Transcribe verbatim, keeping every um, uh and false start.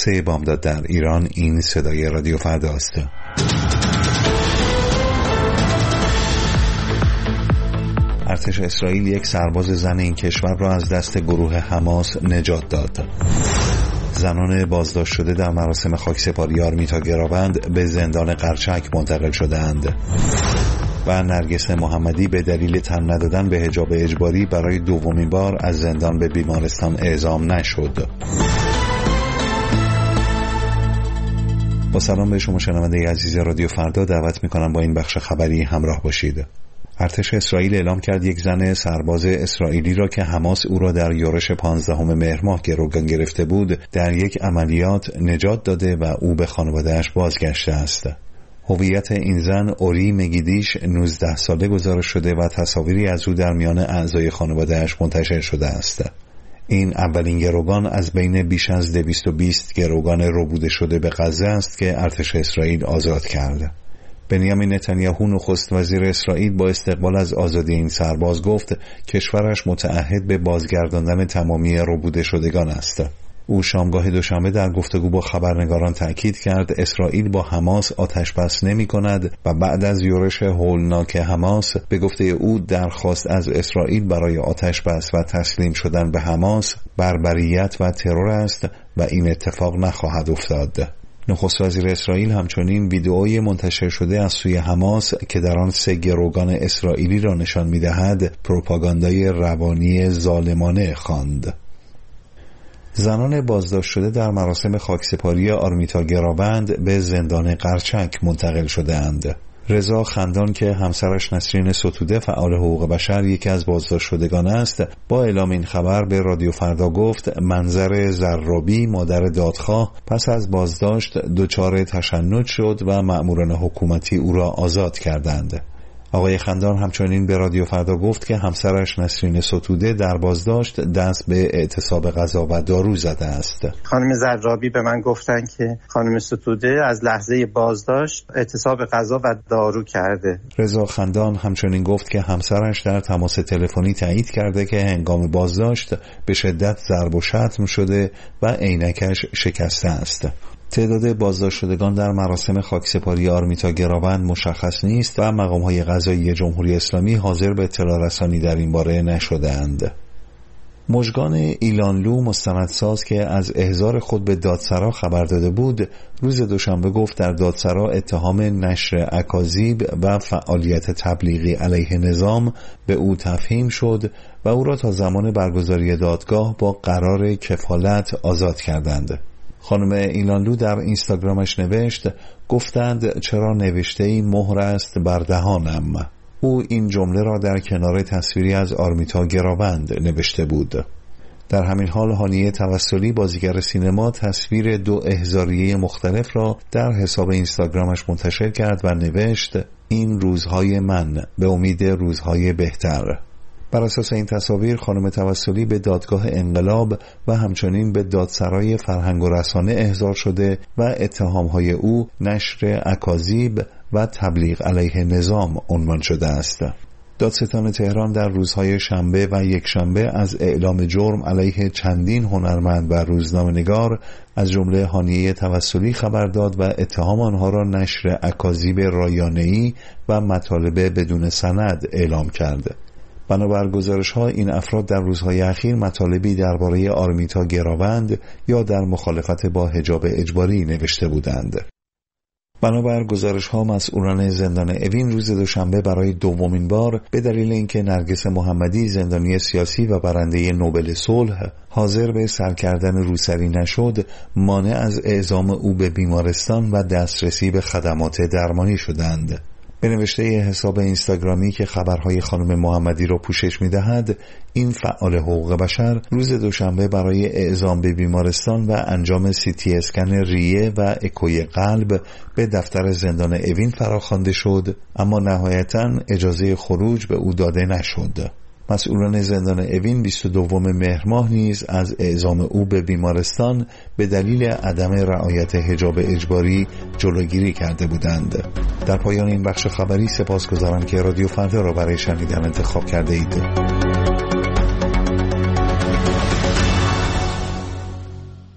پادکست بامداد در ایران. این صدای رادیو فردا است. ارتش اسرائیل یک سرباز زن این کشور را از دست گروه حماس نجات داد. زنان بازداشت شده در مراسم خاکسپاری آرمیتا گراوند به زندان قرچک منتقل شده‌اند و نرگس محمدی به دلیل تن ندادن به حجاب اجباری برای دومین بار از زندان به بیمارستان اعزام نشد. با سلام به شما شنونده عزیز رادیو فردا، دعوت می‌کنم با این بخش خبری همراه باشید. ارتش اسرائیل اعلام کرد یک زن سرباز اسرائیلی را که حماس او را در یورش پانزدهم مهر ماه گروگان گرفته بود در یک عملیات نجات داده و او به خانواده‌اش بازگشته است. هویت این زن اوری مگیدیش نوزده ساله گزارش شده و تصاویری از او در میان اعضای خانواده‌اش منتشر شده است. این اولین گروگان از بین بیش از دویست و بیست گروگان ربوده شده به غزه است که ارتش اسرائیل آزاد کرد. بنیامین نتانیاهو نخست وزیر اسرائیل با استقبال از آزادی این سرباز گفت کشورش متعهد به بازگرداندن تمامی ربوده شدگان است. او شامگاه دوشنبه در گفتگو با خبرنگاران تأکید کرد اسرائیل با حماس آتش بس نمی کند و بعد از یورش هولناک حماس به گفته او درخواست از اسرائیل برای آتش بس و تسلیم شدن به حماس بربریت و ترور است و این اتفاق نخواهد افتاد. نخست وزیر اسرائیل همچنین ویدئوی منتشر شده از سوی حماس که در آن سه گروگان اسرائیلی را نشان می‌دهد پروپاگاندای روانی ظالمانه خواند. زنان بازداشت شده در مراسم خاکسپاری آرمیتا گراوند به زندان قرچک منتقل شده‌اند. رضا خندان که همسرش نسرین ستوده فعال حقوق بشر یکی از بازداشت شدگان است، با اعلام این خبر به رادیو فردا گفت منظر زرابی مادر دادخواه پس از بازداشت دچار تشنج شد و مأموران حکومتی او را آزاد کردند. آقای خندان همچنین به رادیو فردا گفت که همسرش نسرین ستوده در بازداشت دست به اعتصاب غذا و دارو زده است. خانم زرابی به من گفتن که خانم ستوده از لحظه بازداشت اعتصاب غذا و دارو کرده. رضا خندان همچنین گفت که همسرش در تماس تلفنی تایید کرده که هنگام بازداشت به شدت ضرب و شتم شده و عینکش شکسته است. تعداد بازداشت شدگان در مراسم خاکسپاری آرمیتا گراوند مشخص نیست و مقام‌های قضایی جمهوری اسلامی حاضر به اطلاع رسانی در این باره نشده‌اند. مژگان ایلانلو مستندساز که از احضار خود به دادسرا خبر داده بود، روز دوشنبه گفت در دادسرا اتهام نشر اکاذیب و فعالیت تبلیغی علیه نظام به او تفهیم شد و او را تا زمان برگزاری دادگاه با قرار کفالت آزاد کردند. خانم ایلانلو در اینستاگرامش نوشت گفتند چرا نوشته‌ای مهر است بر دهانم. او این جمله را در کنار تصویری از آرمیتا گراوند نوشته بود. در همین حال هانیه توسلی بازیگر سینما تصویر دو احضاریه مختلف را در حساب اینستاگرامش منتشر کرد و نوشت این روزهای من به امید روزهای بهتر. بر اساس این تصاویر خانم توسلی به دادگاه انقلاب و همچنین به دادسرای فرهنگ و رسانه احضار شده و اتهامهای او نشر اکاذیب و تبلیغ علیه نظام عنوان شده است. دادستان تهران در روزهای شنبه و یکشنبه از اعلام جرم علیه چندین هنرمند و روزنامه‌نگار از جمله هانیه توسلی خبر داد و اتهام آنها را نشر اکاذیب رایانه‌ای و مطالب بدون سند اعلام کرد. بنابر گزارش‌ها این افراد در روزهای اخیر مطالبی درباره آرمیتا گراوند یا در مخالفت با حجاب اجباری نوشته بودند. بنابر گزارش‌ها مسئولان زندان اوین روز دوشنبه برای دومین بار به دلیل اینکه نرگس محمدی زندانی سیاسی و برنده نوبل صلح حاضر به سر کردن روسری نشد، مانع از اعزام او به بیمارستان و دسترسی به خدمات درمانی شدند. به نوشته حساب اینستاگرامی که خبرهای خانم محمدی را پوشش می‌دهد، این فعال حقوق بشر روز دوشنبه برای اعزام به بیمارستان و انجام سی تی اسکن ریه و اکوی قلب به دفتر زندان اوین فراخوانده شد، اما نهایتاً اجازه خروج به او داده نشد. مسئولان زندان اوین بیست و دوم مهر ماه نیز از اعزام او به بیمارستان به دلیل عدم رعایت حجاب اجباری جلوگیری کرده بودند. در پایان این بخش خبری سپاسگزارم که رادیو فردا را برای شنیدن انتخاب کرده اید.